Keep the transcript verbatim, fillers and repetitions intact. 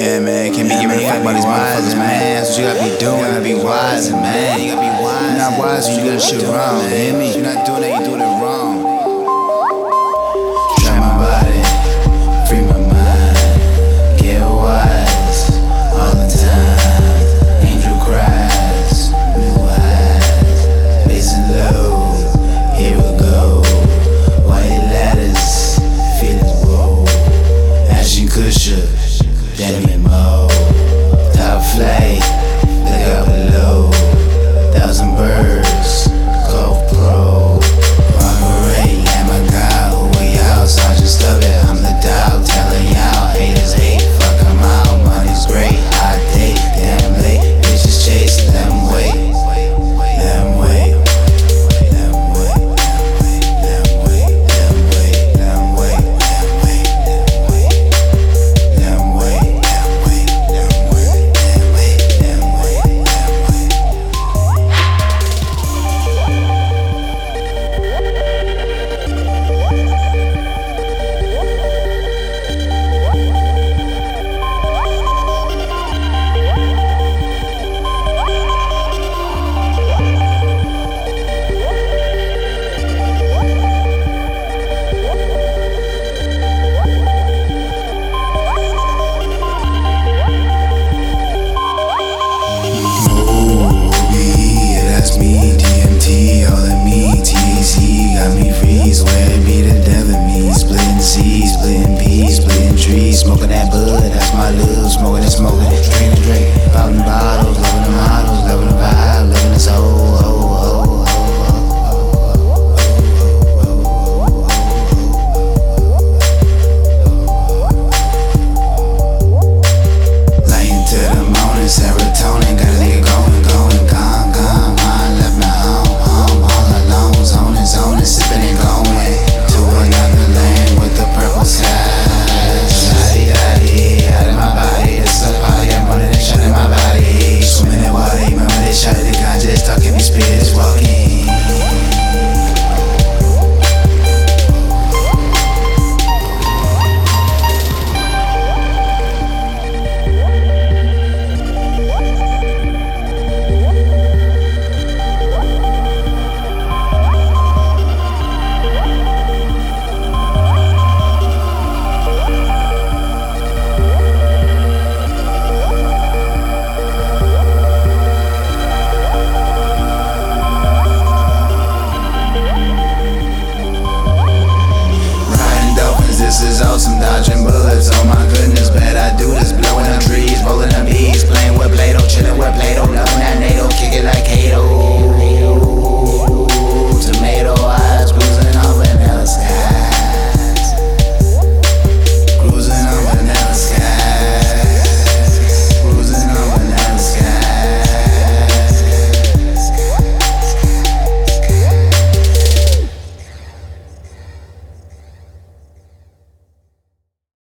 Yeah, man, can't be giving a fuck about these motherfuckers, man. That's what you gotta be doing. You gotta be wise, man. You gotta be wise. You're not wise when you do shit wrong, you hear me? If you're not doing that, you're doing it wrong. Try my body, free my mind, get wise all the time. Angel cries, new eyes, bass and low. Here we go. White ladders, feelings roll. Ashton Kutcher, Demi Moe. Top flight, look out below. Thousand birds, Golf Pro. Monterey, and my God, who we out? Sergeant Stubborn, I'm the dog, telling y'all haters hate. Fuck 'em out, money's great. Hot date, damn late. Bitches chase, let 'em wait. Let 'em wait. Let 'em wait. Let 'em wait. Let 'em wait. Let 'em wait. Let 'em wait. Let 'em wait. Let 'em wait. Let 'em wait. Let 'em wait. Let 'em wait. That's me, D M T, all of me, T H C, got me freeze, where me the devil me, splitting seeds, splitting peas, splitting trees, smoking that bud, that's my love.